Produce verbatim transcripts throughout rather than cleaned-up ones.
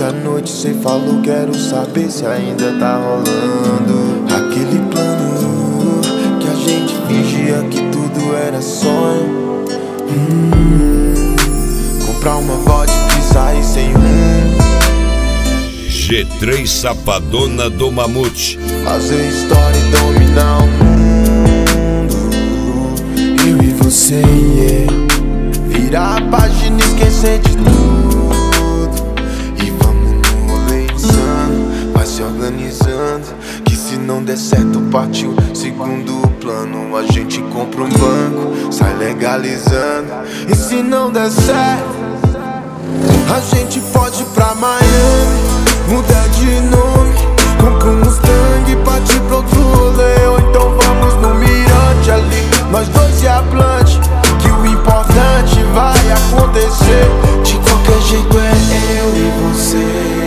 da noite cê falou, quero saber se ainda tá rolando aquele plano que a gente fingia que tudo era sonho. hum, Comprar uma vodka e sair sem rumo. G três Safadona do Mamute. Fazer história e dominar o mundo. Eu e você, yeah. Virar a página e esquecer de tudo. E vamos no rolê insano, vai se organizando, que se não der certo partiu segundo plano. A gente compra um banco, sai legalizando. E se não der certo, a gente pode ir pra Miami, mudar de nome, compra um Mustang, partir pro outro rolê. Ou então vamos no mirante ali, nós dois e a Blunt, que o importante vai acontecer. De qualquer jeito é eu e você.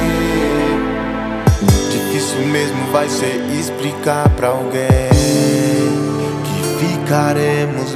Difícil mesmo vai ser explicar pra alguém que ficaremos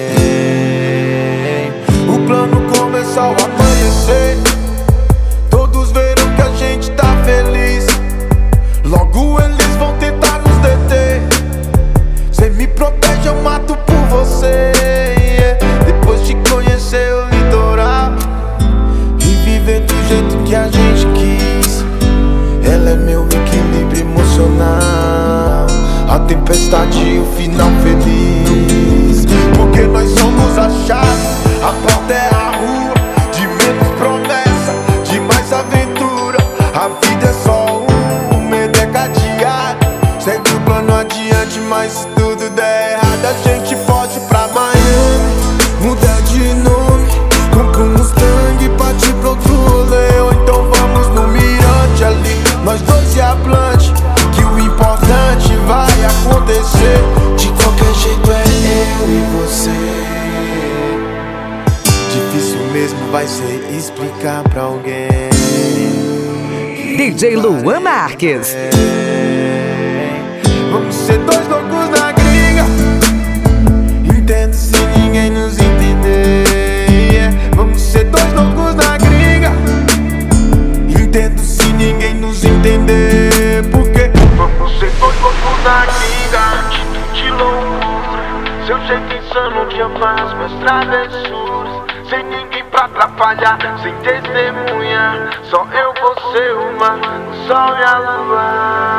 bem. O plano começou a amanhecer, todos viram que a gente tá feliz. Logo eles vão tentar nos deter. Cê me protege, eu mato por você, yeah. Depois de conhecer o litoral e viver do jeito que a gente quis, ela é meu equilíbrio emocional, a tempestade e o final feliz. Porque nós somos a chave, a porta é a rua, de menos promessa, de mais aventura. A vida é só um, o medo é cadeado. Segue o plano adiante, mas se tudo der errado, a gente pode ir pra Miami, mudar de nome, compra um Mustang, partir pro outro rolê. Ou então vamos no mirante ali, nós dois e a Blunt, que o importante vai acontecer. De qualquer jeito é eu e você. Difícil mesmo vai ser explicar pra alguém. D J Luan Marques. Vamos ser dois loucos na gringa, entendo se ninguém nos entender, yeah. Vamos ser dois loucos na gringa, entendo se ninguém nos entender. Porque vamos ser dois loucos na gringa, atitude loucura, seu jeito insano que eu faço minhas travessuras, sem ninguém pra atrapalhar, sem testemunha, só eu, você, o mar, o sol e a lua.